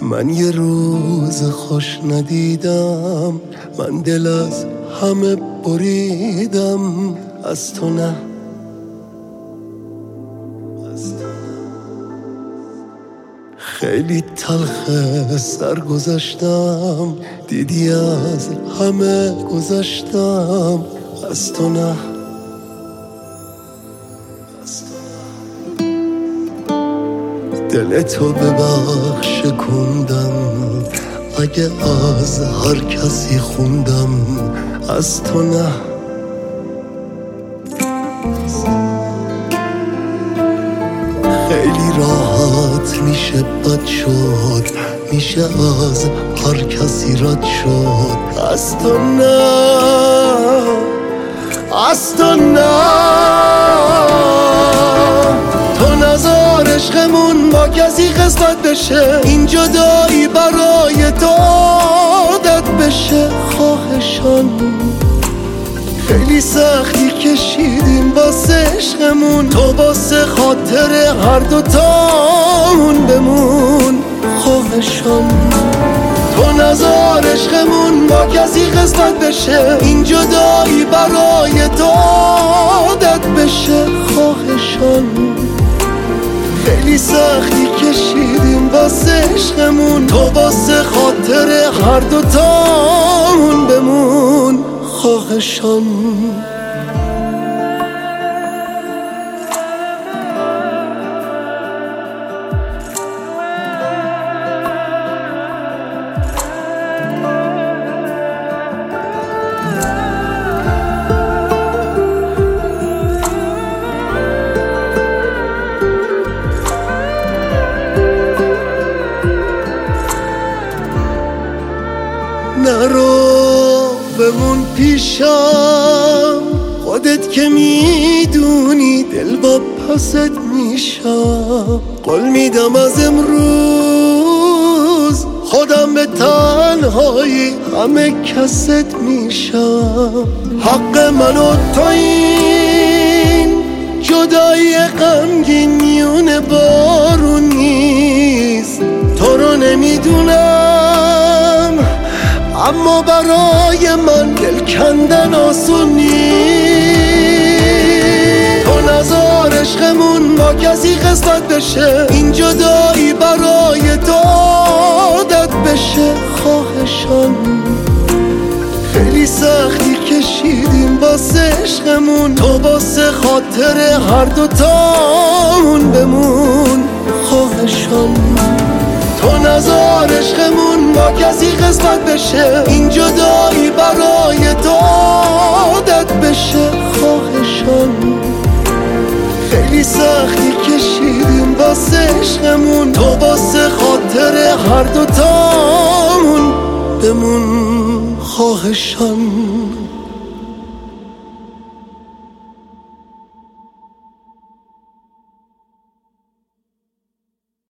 من یه روز خوش ندیدم، من دل از همه بریدم، از تو نه. خیلی تلخ سر گذاشتم، دیدی از همه گذاشتم، از تو نه. دل تو ببخش کندم، اگه از هر کسی خوندم، از تو نه. خیلی راحت میشه بد شد، میشه از هر کسی رد شد، از تو نه، از تو نه. تو نذار عشقمون با کسی قسمت بشه، این جدایی برای تو عادت بشه. خواهشان خیلی سختی کشیدیم واسه عشقمون، تو واسه خاطر هر دوتامون بمون. خواهشان تو نذار عشقمون با کسی قسمت بشه، این جدایی برای تو عادت بشه. خواهشان خیلی سختی کشیدیم واسه عشقمون، تو واسه خاطر هر دوتامون بمون. خواهشان نرو بمون پیشم، خودت که میدونی دل با پست میشم. قول میدم از امروز خودم به تنهایی همه کست میشم. حق من و تو این جدایی غمگین میونه بارون نیست. تو رو نمیدونم اما برای من دل کندن آسون نیست. تو نذار عشقمون با کسی قسمت بشه، این جدایی برای تو عادت بشه. خواهشان خیلی سختی کشیدیم واسه عشقمون، تو واسه خاطر هر دوتامون بمون. خواهشان تو نذار عشقمون با کسی قسمت بشه، این جدایی برای تو عادت بشه. خواهشان خیلی سختی کشیدیم واسه عشقمون، تو واسه خاطر هر دوتامون بمون. خواهشان